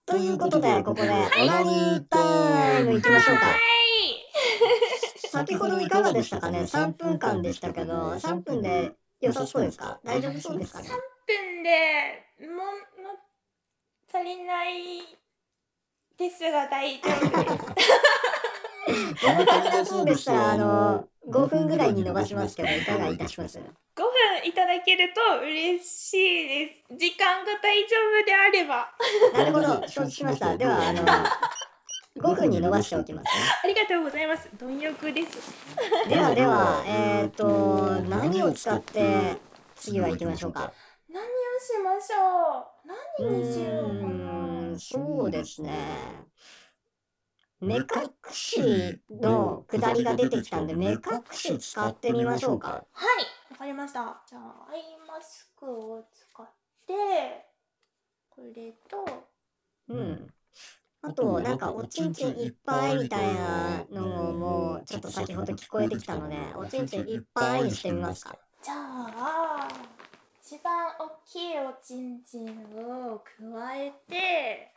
ということで、ここでオナニータイムいきましょうか。先ほどいかがでしたかね。3分間でしたけど、3分で良さそうですか？大丈夫そうですかね。 3分でも足りないですが大丈夫です。 物足りなそうでしたら、5分ぐらいに伸ばしますけど、いかがいたします？ 5分いただけると嬉しいです。時間が大丈夫であれば。 なるほど、承知しました。では、5分に伸ばしておきますね。 ありがとうございます。貪欲です。 では、何を使って次は行きましょうか。 何をしましょう。何にしようかな。 そうですね。目隠しの下りが出てきたんで、目隠し使ってみましょうか。 はい、わかりました。じゃあ、アイマスクを使って、これと、 あと、なんか、おちんちんいっぱいみたいなのも、ちょっと先ほど聞こえてきたので、おちんちんいっぱいにしてみますか。 じゃあ、一番大きいおちんちんを加えて、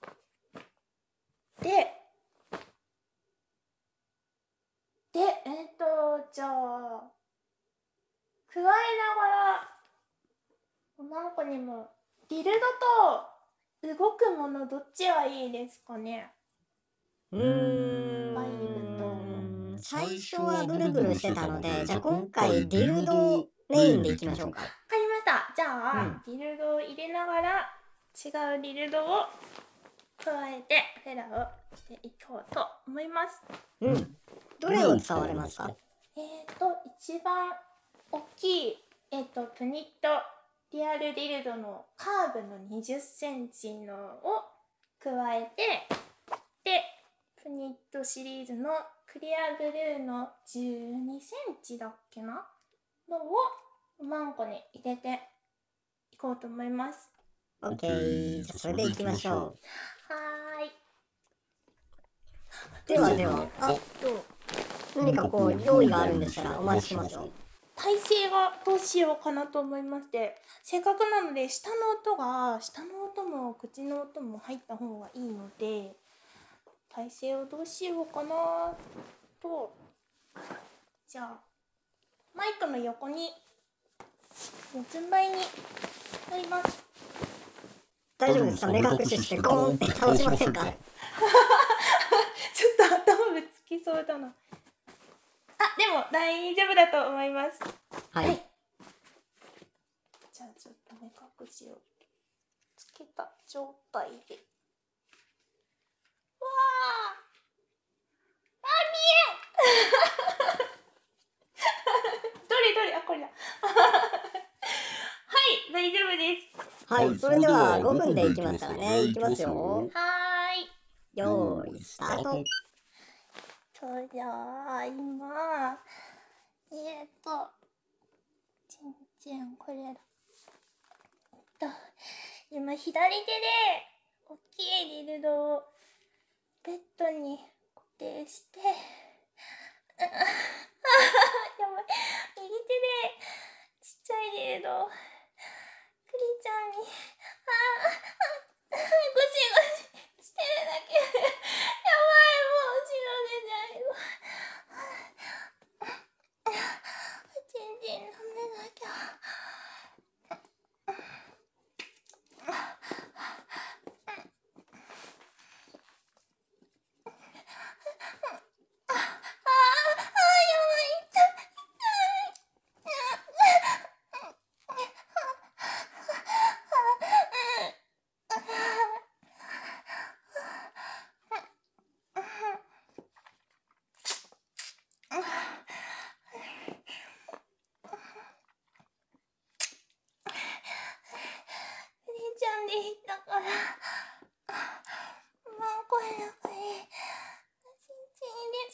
じゃあ、加えながら、何個にも、ディルドと動くものどっちがいいですかね。バイブと。 最初はブルブルしてたので、じゃあ今回ディルドメインでいきましょうか。 わかりました。じゃあ、ディルドを入れながら、違うディルドを加えてフェラをしていこうと思います。 どれを使われますか？ 一番大きい、プニットリアルディルドのカーブの20センチのを加えて、で、プニットシリーズのクリアブルーの12センチだっけなのを何個に入れていこうと思います。 OK、じゃあそれでいきましょう。 はーい。 では、何かこう用意があるんでしたらお待ちしますよ。 体勢がどうしようかなと思いまして、せっかくなので下の音も口の音も入った方がいいので、体勢をどうしようかなと。じゃあマイクの横に四つん這いになります。 大丈夫ですか？目隠ししてゴーンって倒しませんか？ ちょっと頭ぶつきそうだな。でも大丈夫だと思います。 はい。 じゃあちょっと目隠しをつけた状態で。わあ、見えんどれこれだはい、大丈夫です。 はい、それでは5分でいきますからね。いきますよ。 はーい。 よーい、スタート。 じゃあ今ちんこれだ。今左手で大きいディルドをベッドに固定してやばい、右手でちっちゃいディルドをクリちゃんにゴシゴシしてるだけでやばい、もう血が出ちゃうよ。ちんちん舐めなきゃ。ちゃんでいったから、もうこれだけで、ちんちんです。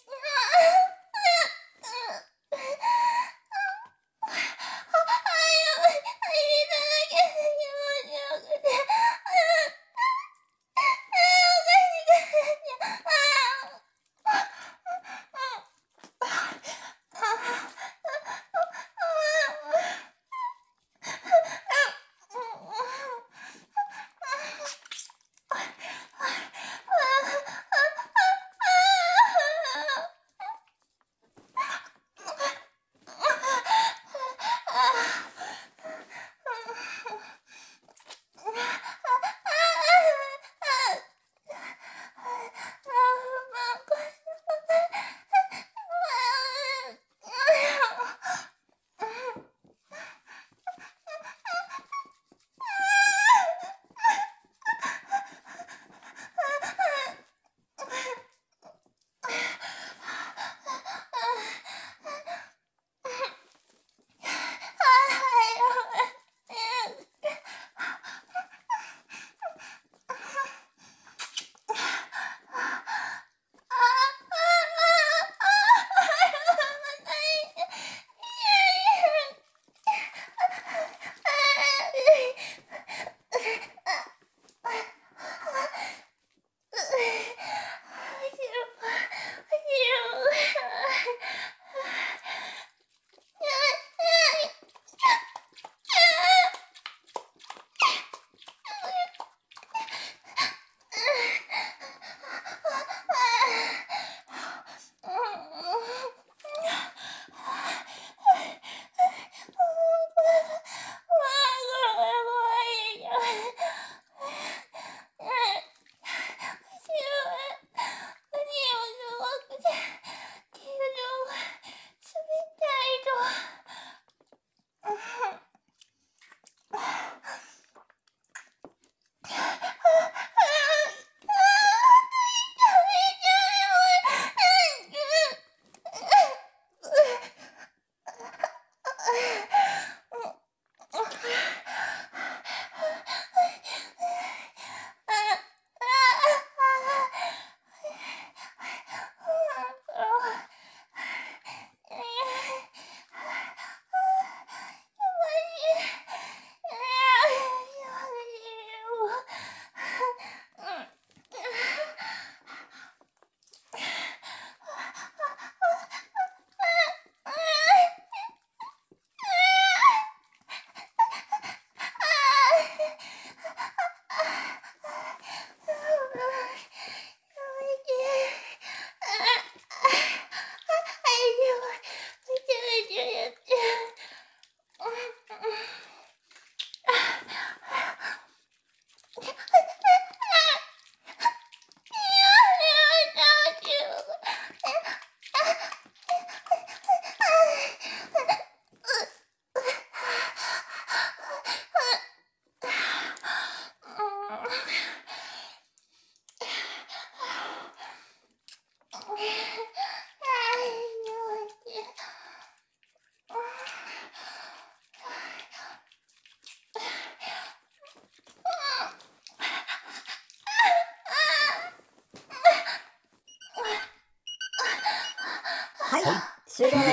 終了です。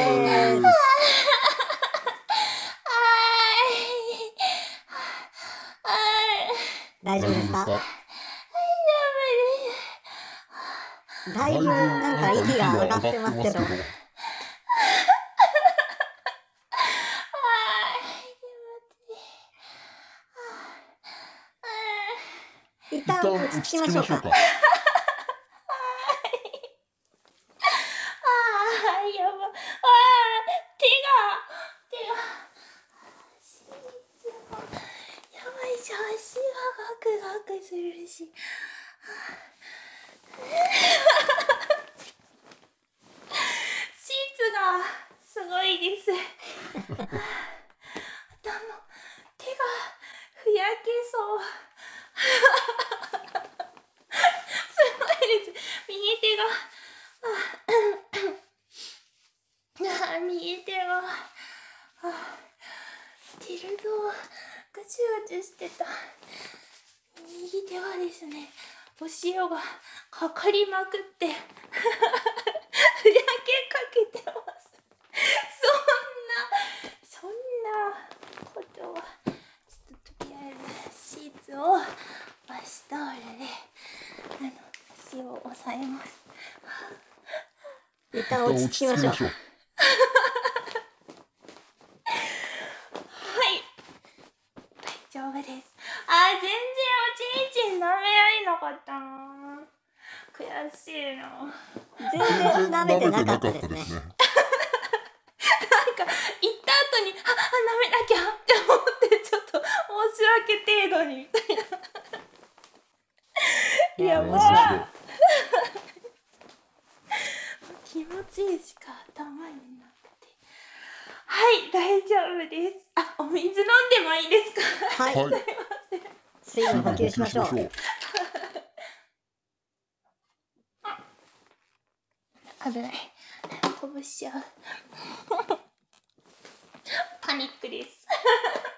大丈夫ですか？だいぶなんか息が上がってますけど。一旦落ち着きましょうか。 やばい。手がシーツがやばいし、足がガクガクするし、シーツがすごいです。手がふやけそう。すごいです。右手が右手がティルドをぐちぐちしてた右手はですね、お塩がかかりまくってふやけかけてます。そんなことはちょっととりあえずシーツをバスタオルで足を押さえます。 一旦落ち着きましょう。 はい、大丈夫です。全然おちんちん舐められなかったな。悔しいな。 全然舐めてなかったですね。 なんか行った後に舐めなきゃって思ってちょっと申し訳程度にみたいな。やばい。気持ちいいしか頭になくて。はい、大丈夫です。お水飲んでもいいですか？ はい。 すいません。 水分補給しましょう。 危ない。こぼしちゃう。パニックです。